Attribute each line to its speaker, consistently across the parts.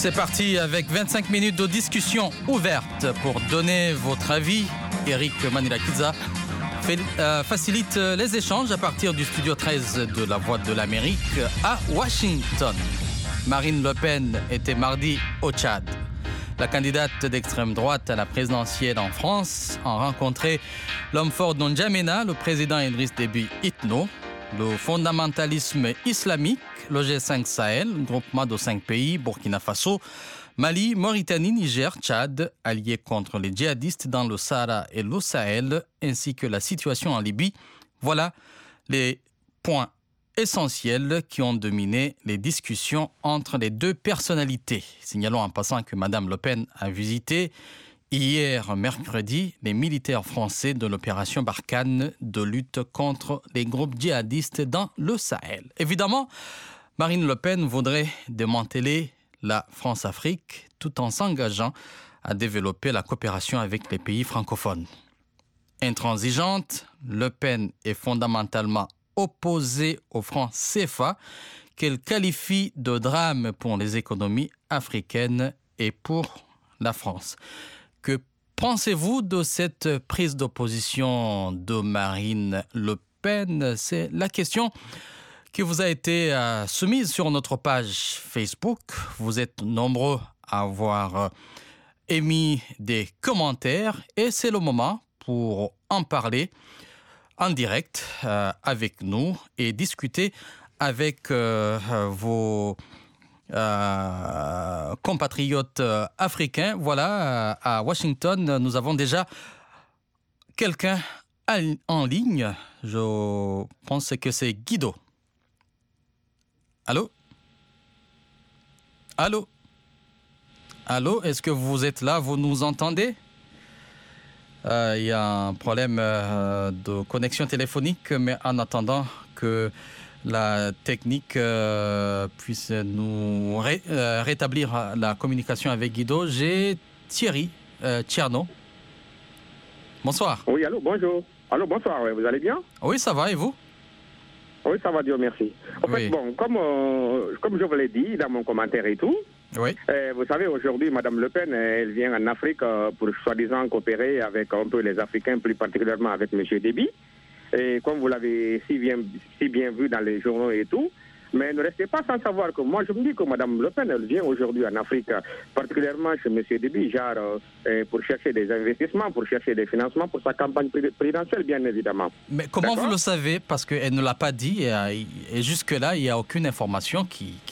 Speaker 1: C'est parti avec 25 minutes de discussion ouverte pour donner votre avis. Eric Manilakidza facilite les échanges à partir du studio 13 de la Voix de l'Amérique à Washington. Marine Le Pen était mardi au Tchad. La candidate d'extrême droite à la présidentielle en France a rencontré l'homme fort d'N'Djamena, le président Idriss Déby Itno, le fondamentalisme islamique, le G5 Sahel, groupement de 5 pays, Burkina Faso, Mali, Mauritanie, Niger, Tchad, alliés contre les djihadistes dans le Sahara et le Sahel, ainsi que la situation en Libye. Voilà les points essentiels qui ont dominé les discussions entre les deux personnalités. Signalons en passant que Mme Le Pen a visité hier, mercredi, les militaires français de l'opération Barkhane de lutte contre les groupes djihadistes dans le Sahel. Évidemment, Marine Le Pen voudrait démanteler la France-Afrique tout en s'engageant à développer la coopération avec les pays francophones. Intransigeante, Le Pen est fondamentalement opposée au franc CFA qu'elle qualifie de drame pour les économies africaines et pour la France. Que pensez-vous de cette prise d'opposition de Marine Le Pen? C'est la question qui vous a été soumise sur notre page Facebook. Vous êtes nombreux à avoir émis des commentaires et c'est le moment pour en parler en direct avec nous et discuter avec vos compatriotes africains. Voilà, à Washington, nous avons déjà quelqu'un en ligne. Je pense que c'est Guido. Allô? Allô? Allô? Est-ce que vous êtes là? Vous nous entendez? Il y a un problème de connexion téléphonique, mais en attendant que la technique puisse nous rétablir la communication avec Guido, j'ai Thierry Tcherno. Bonsoir.
Speaker 2: Oui, allô, bonjour. Allô, bonsoir, vous allez bien?
Speaker 1: Oui, ça va, et vous?
Speaker 2: Oui, ça va, Dieu merci. En fait, bon, comme je vous l'ai dit dans mon commentaire et tout,
Speaker 1: oui.
Speaker 2: Vous savez, aujourd'hui, Mme Le Pen, elle vient en Afrique pour soi-disant coopérer avec un peu les Africains, plus particulièrement avec M. Déby. Et comme vous l'avez si bien vu dans les journaux et tout, mais ne restez pas sans savoir que moi, je me dis que Mme Le Pen, elle vient aujourd'hui en Afrique, particulièrement chez M. Déby, genre pour chercher des investissements, pour chercher des financements pour sa campagne présidentielle, bien évidemment.
Speaker 1: Mais comment vous le savez? Parce qu'elle ne l'a pas dit et jusque-là, il n'y a aucune information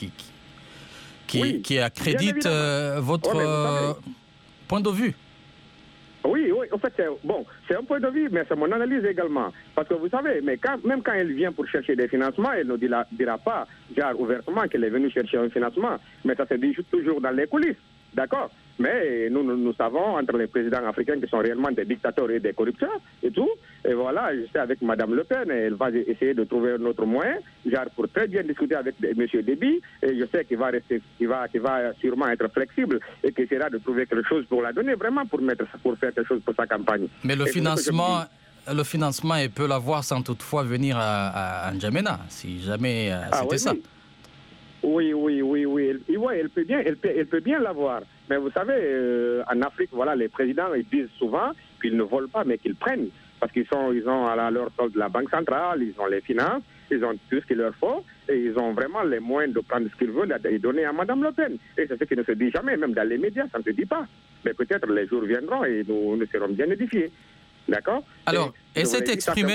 Speaker 1: qui accrédite votre point de vue.
Speaker 2: Oui, en fait, c'est un point de vue, mais c'est mon analyse également. Parce que vous savez, mais même quand elle vient pour chercher des financements, elle ne dira pas, genre ouvertement, qu'elle est venue chercher un financement. Mais ça se dit toujours dans les coulisses, d'accord? Mais nous savons, entre les présidents africains qui sont réellement des dictateurs et des corrupteurs et tout, et voilà, je sais avec Mme Le Pen, elle va essayer de trouver un autre moyen, genre pour très bien discuter avec M. Déby, et je sais qu'il va sûrement être flexible et qu'il essaiera de trouver quelque chose pour la donner, vraiment pour faire quelque chose pour sa campagne.
Speaker 1: Mais le financement, elle peut l'avoir sans toutefois venir à N'Djamena, si jamais c'était ça.
Speaker 2: Oui. Elle peut bien l'avoir. Mais vous savez, en Afrique, voilà, les présidents, ils disent souvent qu'ils ne volent pas, mais qu'ils prennent. Parce qu'ils ont à leur solde la Banque centrale, ils ont les finances, ils ont tout ce qu'il leur faut, et ils ont vraiment les moyens de prendre ce qu'ils veulent et donner à Mme Le Pen. Et c'est ce qui ne se dit jamais, même dans les médias, ça ne se dit pas. Mais peut-être les jours viendront et nous serons bien édifiés. D'accord?
Speaker 1: Alors, et s'est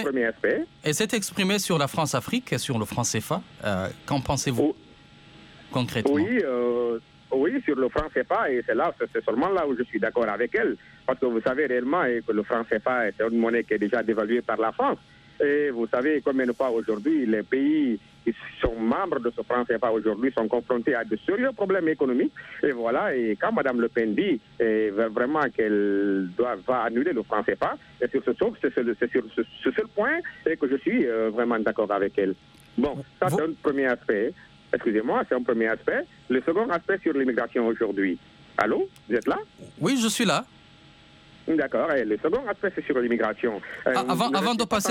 Speaker 1: exprimé sur la France-Afrique, sur le franc CFA. Qu'en pensez-vous concrètement?
Speaker 2: Oui, sur le franc CFA, et c'est seulement là où je suis d'accord avec elle. Parce que vous savez réellement que le franc CFA est une monnaie qui est déjà dévaluée par la France. Et vous savez combien de fois aujourd'hui, les pays qui sont membres de ce franc CFA aujourd'hui sont confrontés à de sérieux problèmes économiques. Et voilà, et quand Mme Le Pen dit vraiment qu'elle va annuler le franc CFA, et c'est sur ce seul point que je suis vraiment d'accord avec elle. Bon, ça c'est un premier aspect. Excusez-moi, c'est un premier aspect. Le second aspect sur l'immigration aujourd'hui. Allô, vous êtes là?
Speaker 1: Oui, je suis là.
Speaker 2: D'accord. Et le second aspect, c'est sur l'immigration.
Speaker 1: Avant de passer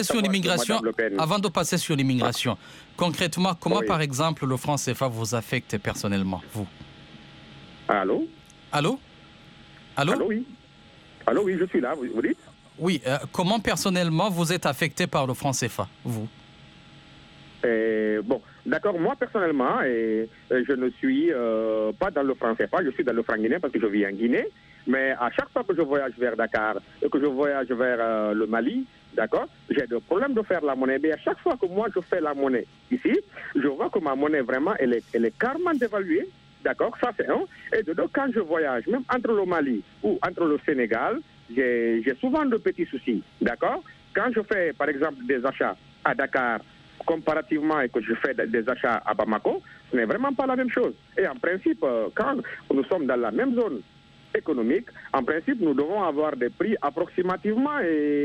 Speaker 1: sur l'immigration, concrètement, comment, par exemple, le franc CFA vous affecte personnellement, vous?
Speaker 2: Allô?
Speaker 1: Allô? Allô?
Speaker 2: Allô, oui. Allô, oui, je suis là, vous dites?
Speaker 1: Oui, comment personnellement vous êtes affecté par le franc CFA, vous?
Speaker 2: Bon, d'accord, moi personnellement, je ne suis pas dans le franc CFA, je suis dans le franc guinéen parce que je vis en Guinée. Mais à chaque fois que je voyage vers Dakar et que je voyage vers le Mali, d'accord, j'ai des problèmes de faire la monnaie. Mais à chaque fois que moi je fais la monnaie ici, je vois que ma monnaie vraiment, elle est carrément dévaluée. D'accord, ça c'est un. Et de deux, quand je voyage, même entre le Mali ou entre le Sénégal, j'ai souvent de petits soucis. D'accord. Quand je fais, par exemple, des achats à Dakar, comparativement et que je fais des achats à Bamako, ce n'est vraiment pas la même chose. Et en principe, quand nous sommes dans la même zone économique, en principe, nous devons avoir des prix approximativement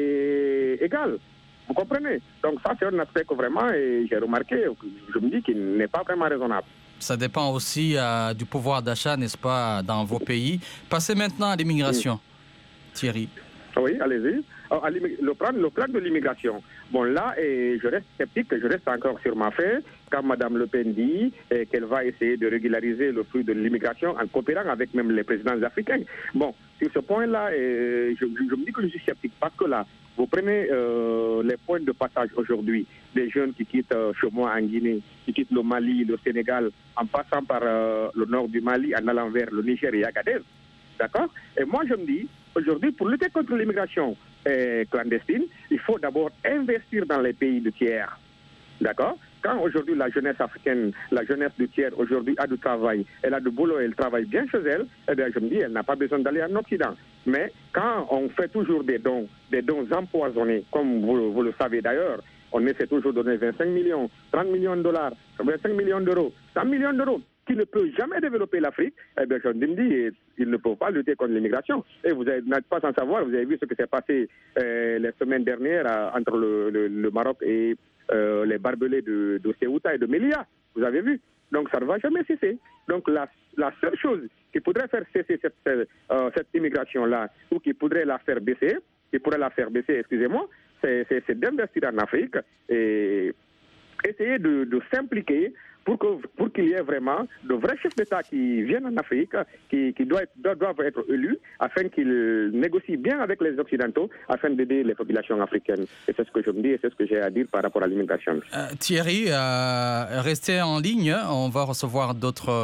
Speaker 2: égaux. Vous comprenez? Donc ça, c'est un aspect que vraiment, j'ai remarqué, je me dis qu'il n'est pas vraiment raisonnable.
Speaker 1: Ça dépend aussi du pouvoir d'achat, n'est-ce pas, dans vos pays. Passez maintenant à l'immigration, Thierry.
Speaker 2: Oui, allez-y. Le plan de l'immigration. Bon, là, je reste sceptique, je reste encore sur ma faim quand Mme Le Pen dit qu'elle va essayer de régulariser le flux de l'immigration en coopérant avec même les présidents africains. Bon, sur ce point-là, je me dis que je suis sceptique parce que là, vous prenez les points de passage aujourd'hui des jeunes qui quittent chez moi en Guinée, qui quittent le Mali, le Sénégal, en passant par le nord du Mali, en allant vers le Niger et Agadez. D'accord? Et moi, je me dis, aujourd'hui, pour lutter contre l'immigration clandestine, il faut d'abord investir dans les pays de tiers. D'accord? Quand aujourd'hui la jeunesse africaine, la jeunesse du tiers, aujourd'hui a du travail, elle a du boulot, elle travaille bien chez elle, eh bien, je me dis, elle n'a pas besoin d'aller en Occident. Mais quand on fait toujours des dons empoisonnés, comme vous le savez d'ailleurs, on essaie toujours de donner 25 millions, 30 millions de dollars, 25 millions d'euros, 100 millions d'euros, qui ne peut jamais développer l'Afrique, eh bien, je me dis, ils ne peuvent pas lutter contre l'immigration. Et vous n'êtes pas sans savoir, vous avez vu ce qui s'est passé les semaines dernières entre le Maroc et les barbelés de Ceuta et de Melilla. Vous avez vu? Donc ça ne va jamais cesser. Donc la seule chose qui pourrait faire cesser cette immigration-là, ou qui pourrait la faire baisser, excusez-moi, c'est d'investir en Afrique et essayer de s'impliquer pour qu'il y ait vraiment de vrais chefs d'État qui viennent en Afrique, qui doivent être élus, afin qu'ils négocient bien avec les Occidentaux, afin d'aider les populations africaines. Et c'est ce que je me dis et c'est ce que j'ai à dire par rapport à l'immigration.
Speaker 1: Thierry, restez en ligne. On va recevoir d'autres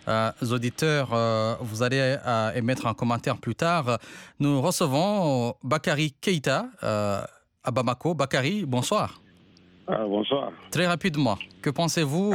Speaker 1: auditeurs. Vous allez émettre un commentaire plus tard. Nous recevons Bakary Keïta à Bamako. Bakary, bonsoir.
Speaker 3: Bonsoir.
Speaker 1: Très rapidement, que pensez-vous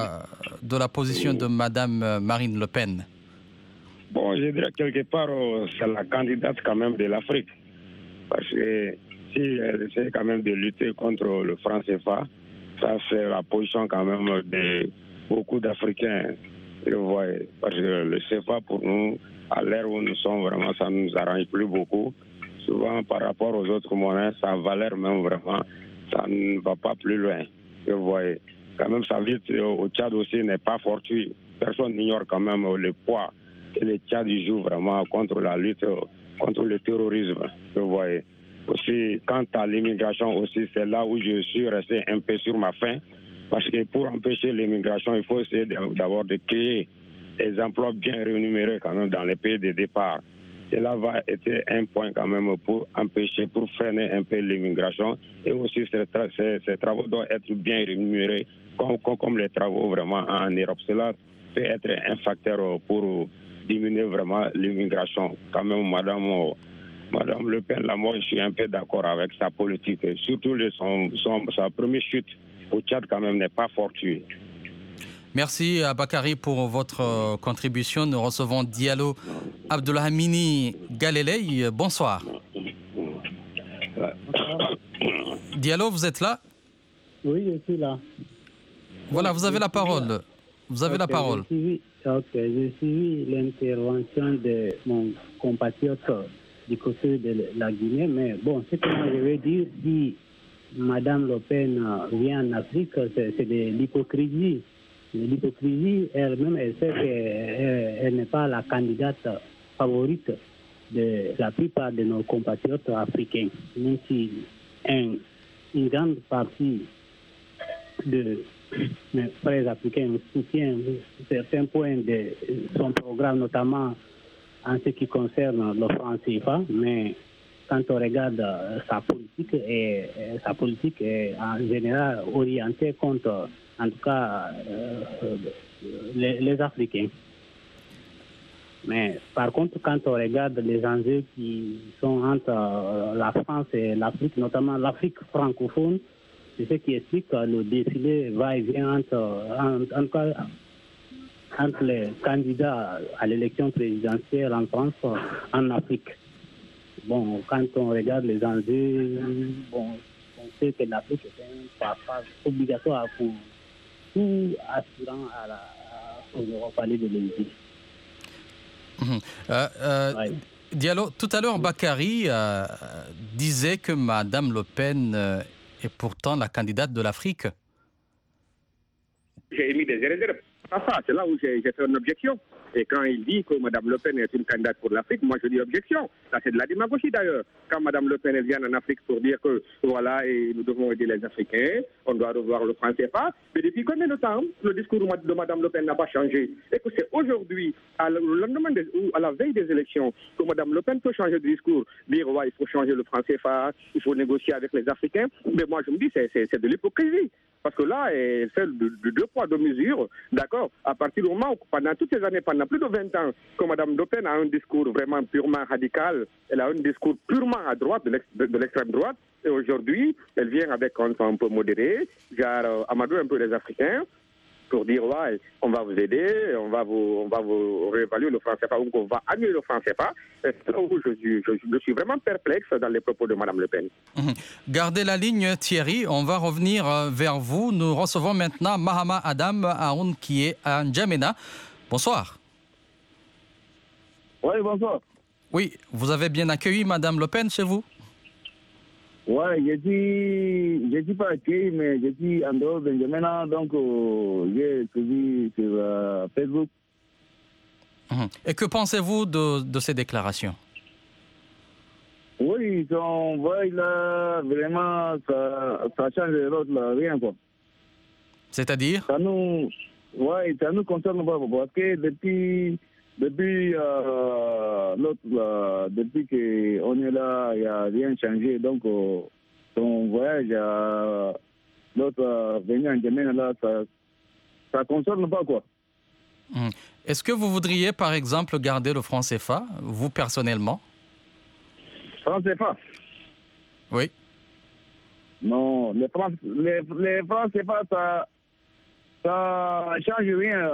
Speaker 1: de la position de Mme Marine Le Pen?
Speaker 3: Bon, je dirais quelque part, c'est la candidate quand même de l'Afrique. Parce que si elle essaie quand même de lutter contre le franc CFA, ça c'est la position quand même de beaucoup d'Africains. Parce que le CFA pour nous, à l'ère où nous sommes, vraiment, ça ne nous arrange plus beaucoup. Souvent par rapport aux autres monnaies, sa valeur même vraiment, ça ne va pas plus loin. Vous voyez, quand même, sa vie au Tchad aussi n'est pas fortuite. Personne n'ignore quand même le poids que le Tchad joue vraiment contre la lutte contre le terrorisme. Vous voyez. Aussi, quant à l'immigration aussi, c'est là où je suis resté un peu sur ma faim. Parce que pour empêcher l'immigration, il faut essayer d'abord de créer des emplois bien rémunérés quand même dans les pays de départ. Cela va être un point quand même pour empêcher, pour freiner un peu l'immigration. Et aussi, ces travaux doivent être bien rémunérés, comme les travaux vraiment en Europe. Cela peut être un facteur pour diminuer vraiment l'immigration. Quand même, Madame Le Pen, là, moi, je suis un peu d'accord avec sa politique. Surtout sa première chute au Tchad, quand même, n'est pas fortuite.
Speaker 1: Merci à Bakary pour votre contribution. Nous recevons Diallo Abdelhamini Galelei. Bonsoir. Diallo, vous êtes là?
Speaker 4: Oui, je suis là.
Speaker 1: Voilà, vous avez la parole. Vous avez la parole.
Speaker 4: J'ai suivi l'intervention de mon compatriote du côté de la Guinée, mais bon, ce que moi je veux dire, si Mme Le Pen vient en Afrique, c'est de l'hypocrisie. L'hypocrisie, elle-même, elle sait qu'elle n'est pas la candidate favorite de la plupart de nos compatriotes africains. Même si une grande partie de les frères africains soutiennent certains points de son programme, notamment en ce qui concerne le franc CFA, mais quand on regarde sa politique est en général orientée contre, en tout cas, les Africains. Mais par contre, quand on regarde les enjeux qui sont entre la France et l'Afrique, notamment l'Afrique francophone, c'est ce qui explique que le défilé va-et-vient entre les candidats à l'élection présidentielle en France, en Afrique. Bon, quand on regarde les enjeux, on sait que l'Afrique est un passage obligatoire pour tout aspirant aux Européens de l'Élysée.
Speaker 1: Diallo, tout à l'heure, Bakary disait que Mme Le Pen est pourtant la candidate de l'Afrique.
Speaker 2: J'ai émis des réserves. C'est là où j'ai fait une objection. Et quand il dit que Mme Le Pen est une candidate pour l'Afrique, moi je dis objection. Ça c'est de la démagogie d'ailleurs. Quand Mme Le Pen vient en Afrique pour dire que voilà, et nous devons aider les Africains, on doit revoir le franc CFA. Mais depuis combien de temps le discours de Mme Le Pen n'a pas changé? Et que c'est aujourd'hui, à la veille des élections, que Mme Le Pen peut changer de discours, dire ouais, il faut changer le franc CFA, il faut négocier avec les Africains. Mais moi je me dis c'est de l'hypocrisie. Parce que là, elle fait de deux poids, deux mesures, d'accord. À partir du moment où, pendant toutes ces années, pendant plus de 20 ans, que Mme Le Pen a un discours vraiment purement radical, elle a un discours purement à droite, de l'extrême droite, et aujourd'hui, elle vient avec un ton un peu modéré, genre amadouer un peu les Africains, pour dire ouais, on va vous aider, on va vous réévaluer le franc CFA, ou on va annuler le franc CFA. C'est là où je suis vraiment perplexe dans les propos de Mme Le Pen.
Speaker 1: Gardez la ligne, Thierry. On va revenir vers vous. Nous recevons maintenant Mahama Adam Aoun qui est à N'Djamena. Bonsoir.
Speaker 5: Oui, bonsoir.
Speaker 1: Oui, vous avez bien accueilli Mme Le Pen chez vous?
Speaker 5: Oui, je suis pas accueilli, mais je suis en dehors de N'Djamena, donc j'ai suivi sur Facebook.
Speaker 1: Et que pensez-vous de ces déclarations?
Speaker 5: Oui, son voix là, vraiment, ça change l'autre, là, rien quoi.
Speaker 1: C'est-à-dire?
Speaker 5: Ça nous concerne pas, parce que depuis l'autre, depuis qu'on est là, il n'y a rien changé. Donc, son voyage à l'autre venir en N'Djamena là, ça ne concerne pas quoi.
Speaker 1: Est-ce que vous voudriez, par exemple, garder le franc CFA, vous personnellement?
Speaker 5: Franc CFA?
Speaker 1: Oui.
Speaker 5: Non, les francs CFA, ça change rien.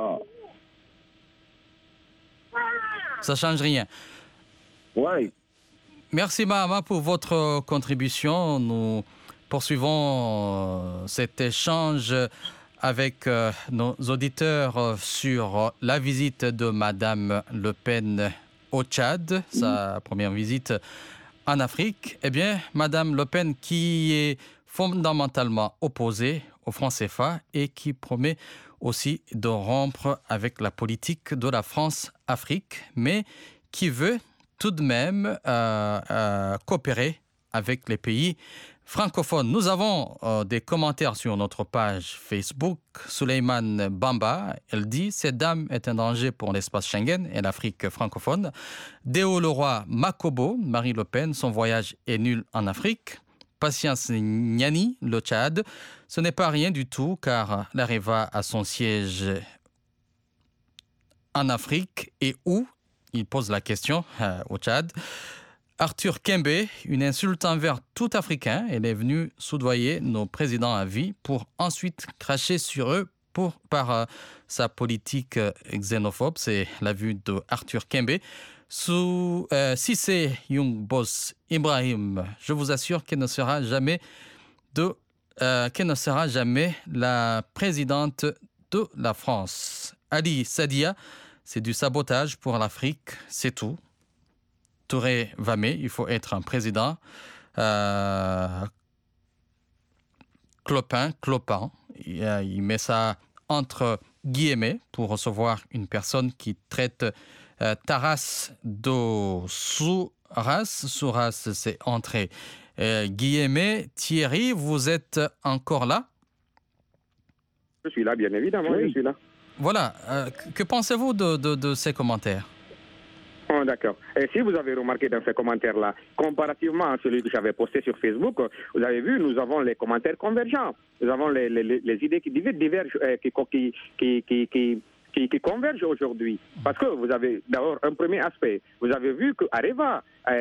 Speaker 1: Ça change rien.
Speaker 5: Oui.
Speaker 1: Merci Mahama pour votre contribution. Nous poursuivons cet échange avec nos auditeurs sur la visite de Mme Le Pen au Tchad, sa première visite en Afrique. Eh bien, Mme Le Pen qui est fondamentalement opposée au franc CFA et qui promet aussi de rompre avec la politique de la France-Afrique, mais qui veut tout de même coopérer avec les pays francophones. Nous avons des commentaires sur notre page Facebook. Souleymane Bamba, elle dit « Cette dame est un danger pour l'espace Schengen et l'Afrique francophone ». Déo Leroy Makobo, Marie Le Pen, son voyage est nul en Afrique. Patience Niani, le Tchad, ce n'est pas rien du tout car l'Areva a son siège en Afrique et où? Il pose la question au Tchad. Arthur Kembe, une insulte envers tout Africain. Elle est venue soudoyer nos présidents à vie pour ensuite cracher sur eux par sa politique xénophobe. C'est la vue de Arthur Kembe. Si c'est Young Boss Ibrahim, je vous assure qu'elle ne sera jamais la présidente de la France. Ali Sadia, c'est du sabotage pour l'Afrique, c'est tout. Touré Vamé, il faut être un président. Clopin, il met ça entre guillemets pour recevoir une personne qui traite Taras do Souras. Souras, c'est entrée. Guillemets, Thierry, vous êtes encore là?
Speaker 2: Je suis là, bien évidemment,
Speaker 5: Oui.
Speaker 2: je suis là.
Speaker 1: Voilà. Que pensez-vous de ces commentaires?
Speaker 2: Oh, d'accord. Et si vous avez remarqué dans ces commentaires-là, comparativement à celui que j'avais posté sur Facebook, vous avez vu, nous avons les commentaires convergents. Nous avons les idées qui divergent, qui convergent aujourd'hui. Parce que vous avez d'abord un premier aspect. Vous avez vu qu'Areva,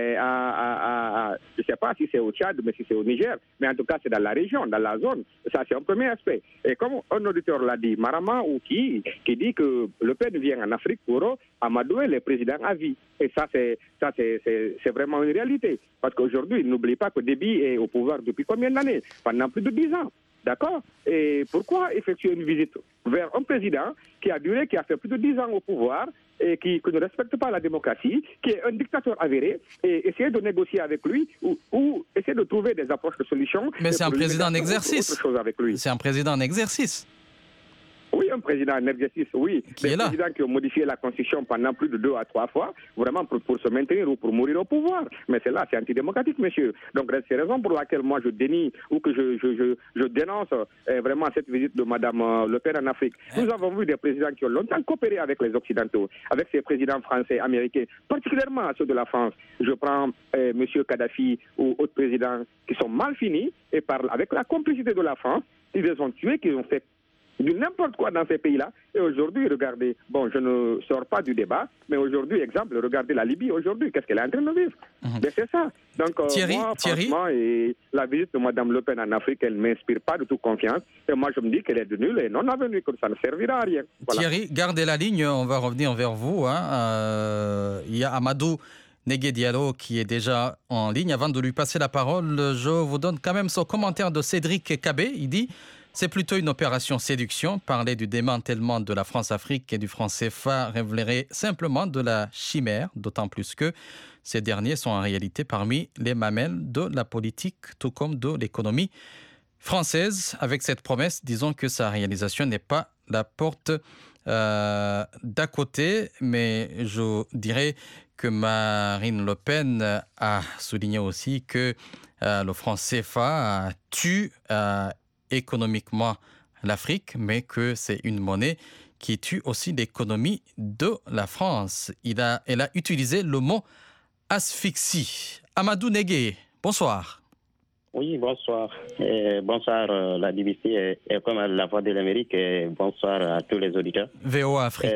Speaker 2: je ne sais pas si c'est au Tchad, mais si c'est au Niger, mais en tout cas c'est dans la région, dans la zone. Ça c'est un premier aspect. Et comme un auditeur l'a dit, Marama ou qui dit que Le Pen vient en Afrique pour Amadou est le président à vie. Et ça c'est vraiment une réalité. Parce qu'aujourd'hui, n'oubliez pas que Déby est au pouvoir depuis combien d'années? Pendant plus de 10 ans. D'accord? Et pourquoi effectuer une visite vers un président qui a fait plus de 10 ans au pouvoir et qui ne respecte pas la démocratie, qui est un dictateur avéré, et essayer de négocier avec lui ou essayer de trouver des approches de solutions.
Speaker 1: Mais c'est un président en exercice.
Speaker 2: Autre chose avec lui.
Speaker 1: C'est un président en exercice.
Speaker 2: Oui, un président en exercice, oui.
Speaker 1: Qui est là.
Speaker 2: Un président qui a modifié la Constitution pendant plus de 2 à 3 fois, vraiment pour se maintenir ou pour mourir au pouvoir. Mais c'est là, c'est antidémocratique, monsieur. Donc, c'est la raison pour laquelle moi je dénie ou que je dénonce vraiment cette visite de Mme Le Pen en Afrique. Nous avons vu des présidents qui ont longtemps coopéré avec les Occidentaux, avec ces présidents français, américains, particulièrement ceux de la France. Je prends M. Kadhafi ou autres présidents qui sont mal finis et avec la complicité de la France, ils les ont tués, qui ont fait de n'importe quoi dans ces pays-là. Et aujourd'hui, regardez, bon, je ne sors pas du débat, mais aujourd'hui, exemple, regardez la Libye aujourd'hui, qu'est-ce qu'elle est en train de vivre? Ben, c'est ça. Donc,
Speaker 1: Thierry,
Speaker 2: moi, franchement, et la visite de Mme Le Pen en Afrique, elle ne m'inspire pas du tout confiance. Et moi, je me dis qu'elle est de nulle et non avenue, que ça ne servira à rien. Voilà.
Speaker 1: Thierry, gardez la ligne, on va revenir vers vous. Il y a Amadou Négué Diallo qui est déjà en ligne. Avant de lui passer la parole, je vous donne quand même son commentaire de Cédric Cabé. Il dit: c'est plutôt une opération séduction. Parler du démantèlement de la France-Afrique et du franc CFA révélerait simplement de la chimère, d'autant plus que ces derniers sont en réalité parmi les mamelles de la politique, tout comme de l'économie française. Avec cette promesse, disons que sa réalisation n'est pas la porte d'à côté, mais je dirais que Marine Le Pen a souligné aussi que le franc CFA tue économiquement l'Afrique, mais que c'est une monnaie qui tue aussi l'économie de la France. Elle a utilisé le mot asphyxie. Amadou Négué, bonsoir.
Speaker 6: Oui, bonsoir. Bonsoir la BBC et comme la Voix de l'Amérique, et bonsoir à tous les auditeurs.
Speaker 1: VOA Afrique.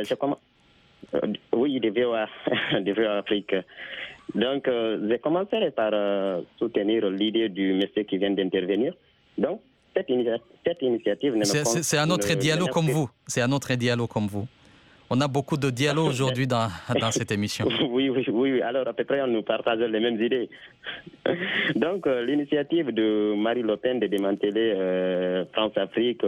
Speaker 6: Oui, des VOA, des VOA Afrique. Donc, je commencerai par soutenir l'idée du monsieur qui vient d'intervenir. Donc, cette initiative...
Speaker 1: C'est un autre dialogue comme vous. C'est un autre dialogue comme vous. On a beaucoup de dialogues aujourd'hui dans cette émission.
Speaker 6: Oui. Alors, à peu près, nous partageons les mêmes idées. Donc, l'initiative de Marine Le Pen de démanteler France-Afrique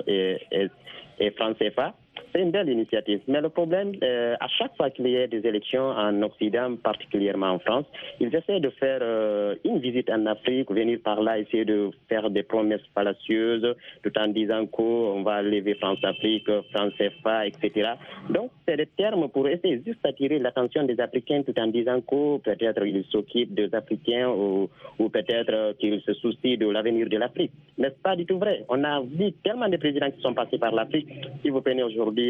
Speaker 6: et France-CFA, c'est une belle initiative. Mais le problème, à chaque fois qu'il y a des élections en Occident, particulièrement en France, ils essaient de faire une visite en Afrique, venir par là, essayer de faire des promesses fallacieuses, tout en disant qu'on va lever France-Afrique, France-CFA, etc. Donc, c'est des termes pour essayer juste d'attirer l'attention des Africains, tout en disant que peut-être ils s'occupent des Africains ou peut-être qu'ils se soucient de l'avenir de l'Afrique. Mais ce n'est pas du tout vrai. On a vu tellement de présidents qui sont passés par l'Afrique. Si vous prenez aujourd'hui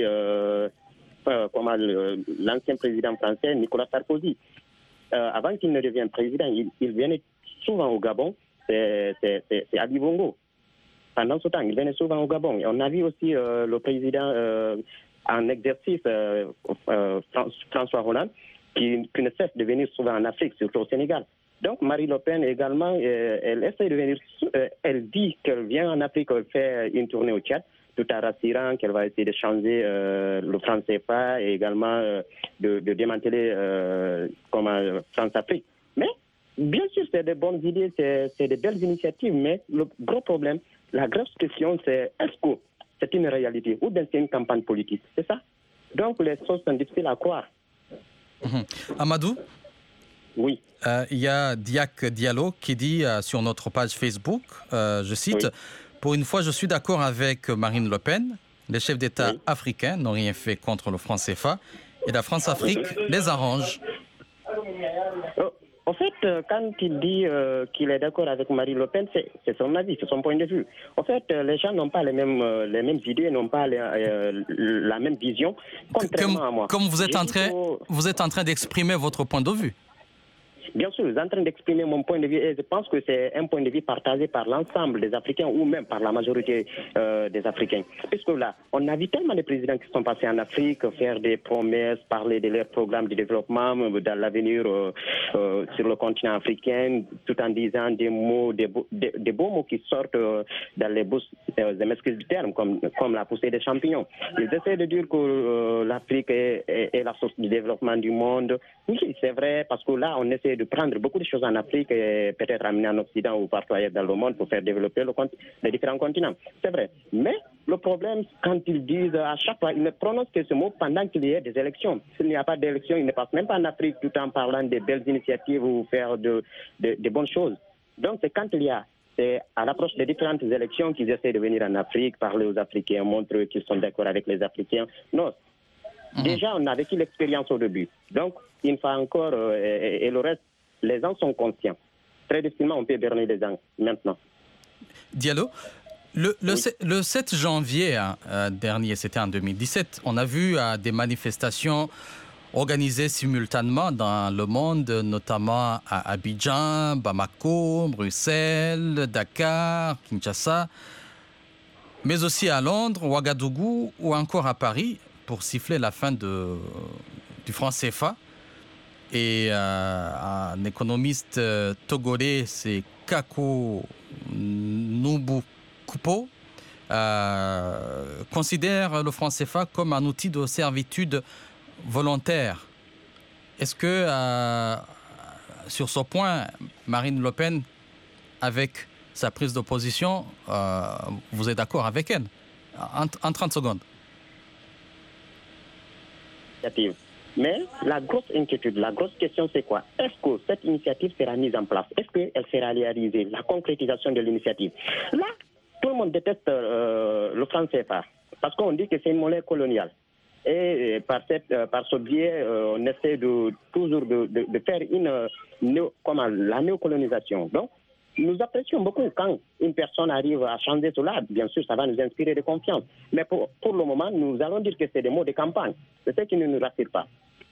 Speaker 6: l'ancien président français, Nicolas Sarkozy, avant qu'il ne devienne président, il venait souvent au Gabon, c'est Ali Bongo. Pendant ce temps, il venait souvent au Gabon. Et on a vu aussi le président en exercice, François Hollande, qui ne cesse de venir souvent en Afrique, surtout au Sénégal. Donc, Marine Le Pen également, elle essaie de venir, elle dit qu'elle vient en Afrique, elle fait une tournée au Tchad, tout en rassurant qu'elle va essayer de changer le franc CFA et également de démanteler France-Afrique. Mais, bien sûr, c'est des bonnes idées, c'est des belles initiatives, mais le gros problème, la grosse question, c'est est-ce que c'est une réalité ou bien c'est une campagne politique? C'est ça. Donc, les choses sont difficiles à croire.
Speaker 1: Amadou?
Speaker 6: Oui.
Speaker 1: Il y a Diak Diallo qui dit sur notre page Facebook, je cite, oui. Pour une fois, je suis d'accord avec Marine Le Pen. Les chefs d'État africains n'ont rien fait contre le franc CFA et la France-Afrique les arrange.
Speaker 6: En fait, quand il dit qu'il est d'accord avec Marine Le Pen, c'est son avis, c'est son point de vue. En fait, les gens n'ont pas les mêmes idées, n'ont pas la même vision, contrairement à moi.
Speaker 1: Comme vous êtes en train d'exprimer votre point de vue.
Speaker 6: Bien sûr, je suis en train d'exprimer mon point de vue et je pense que c'est un point de vue partagé par l'ensemble des Africains ou même par la majorité des Africains. Puisque là, on a vu tellement de présidents qui sont passés en Afrique faire des promesses, parler de leurs programmes de développement dans l'avenir sur le continent africain, tout en disant des mots, des beaux mots qui sortent dans les bouches, je m'excuse du terme, comme la poussée des champignons. Ils essaient de dire que l'Afrique est la source du développement du monde. Oui, c'est vrai, parce que là, on essaie de prendre beaucoup de choses en Afrique et peut-être amener en Occident ou partout ailleurs dans le monde pour faire développer les différents continents. C'est vrai. Mais le problème, quand ils disent à chaque fois, ils ne prononcent que ce mot pendant qu'il y a des élections. S'il n'y a pas d'élections, ils ne passent même pas en Afrique tout en parlant de belles initiatives ou faire de bonnes choses. Donc c'est quand c'est à l'approche des différentes élections qu'ils essaient de venir en Afrique, parler aux Africains, montrer qu'ils sont d'accord avec les Africains. Non. Déjà, on a vécu l'expérience au début. Donc, il faut encore, et le reste, les gens sont conscients. Très difficilement, on peut berner les gens maintenant.
Speaker 1: Diallo, le 7 janvier dernier, c'était en 2017, on a vu des manifestations organisées simultanément dans le monde, notamment à Abidjan, Bamako, Bruxelles, Dakar, Kinshasa, mais aussi à Londres, Ouagadougou ou encore à Paris, pour siffler la fin du franc CFA. Et un économiste togolais, c'est Kako Nubukupo, considère le franc CFA comme un outil de servitude volontaire. Est-ce que, sur ce point, Marine Le Pen, avec sa prise de position, vous êtes d'accord avec elle? En 30 secondes.
Speaker 6: Mais la grosse inquiétude, la grosse question, c'est quoi? Est-ce que cette initiative sera mise en place? Est-ce qu'elle sera réalisée? La concrétisation de l'initiative. Là, tout le monde déteste le franc CFA parce qu'on dit que c'est une monnaie coloniale. Et par ce biais, on essaie toujours de faire la néocolonisation. Donc, nous apprécions beaucoup quand une personne arrive à changer cela. Bien sûr, ça va nous inspirer de confiance. Mais pour le moment, nous allons dire que c'est des mots de campagne. C'est ce qui ne nous rassure pas.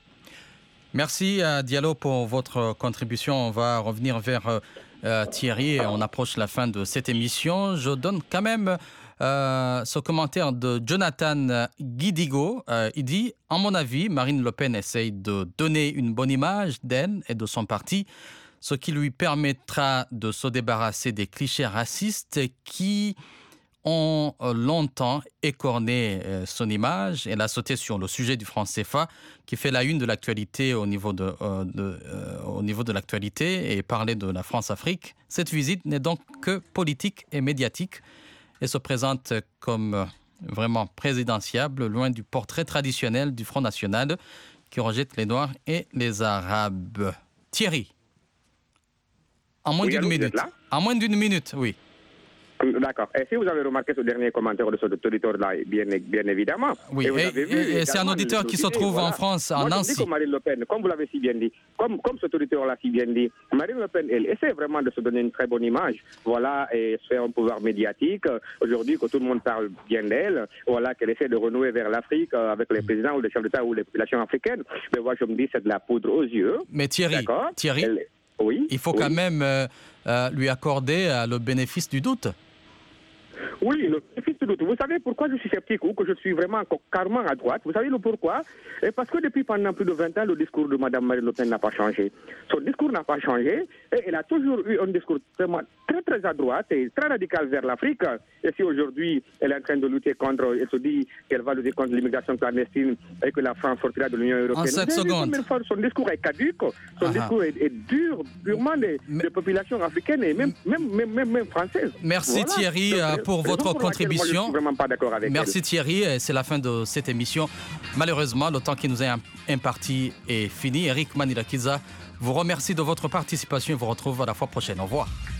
Speaker 1: Merci Diallo pour votre contribution. On va revenir vers Thierry et on approche la fin de cette émission. Je donne quand même ce commentaire de Jonathan Guidigo. Il dit « À mon avis, Marine Le Pen essaye de donner une bonne image d'elle et de son parti, ce qui lui permettra de se débarrasser des clichés racistes qui ont longtemps écorné son image. Elle a sauté sur le sujet du franc CFA qui fait la une de l'actualité au niveau de l'actualité et parler de la France-Afrique. Cette visite n'est donc que politique et médiatique et se présente comme vraiment présidentiable, loin du portrait traditionnel du Front National qui rejette les Noirs et les Arabes. Thierry, en moins d'une minute. En moins d'une minute, oui.
Speaker 2: D'accord. Et si vous avez remarqué ce dernier commentaire de ce auditeur-là, bien évidemment.
Speaker 1: Oui, et c'est un auditeur qui se trouve en France, à Nancy.
Speaker 2: Je dis que Marine Le Pen, comme vous l'avez si bien dit, comme cet auditeur l'a si bien dit, Marine Le Pen, elle essaie vraiment de se donner une très bonne image. Voilà, et se faire un pouvoir médiatique. Aujourd'hui, que tout le monde parle bien d'elle, voilà, qu'elle essaie de renouer vers l'Afrique avec les présidents ou les chefs d'État ou les populations africaines. Mais moi, je me dis, c'est de la poudre aux yeux.
Speaker 1: Mais Thierry,
Speaker 2: oui,
Speaker 1: il faut quand même lui accorder le bénéfice du doute.
Speaker 2: Oui, le bénéfice du doute. Vous savez pourquoi je suis sceptique ou que je suis vraiment carrément à droite? Vous savez le pourquoi? Et parce que depuis pendant plus de 20 ans, le discours de Mme Marine Le Pen n'a pas changé. Son discours n'a pas changé et elle a toujours eu un discours vraiment très très à droite et très radical vers l'Afrique. Et si aujourd'hui elle est en train de lutter contre, elle se dit qu'elle va lutter contre l'immigration clandestine et que la France sortira de l'Union européenne.
Speaker 1: En 7 secondes.
Speaker 2: Son discours est caduque, son discours est dur, purement des populations africaines et même françaises.
Speaker 1: Merci voilà. Thierry pour votre contribution.
Speaker 2: Moi, je suis vraiment pas d'accord avec
Speaker 1: Merci
Speaker 2: elle.
Speaker 1: Thierry, c'est la fin de cette émission. Malheureusement, le temps qui nous est imparti est fini. Eric Manilakiza vous remercie de votre participation et vous retrouve à la fois prochaine. Au revoir.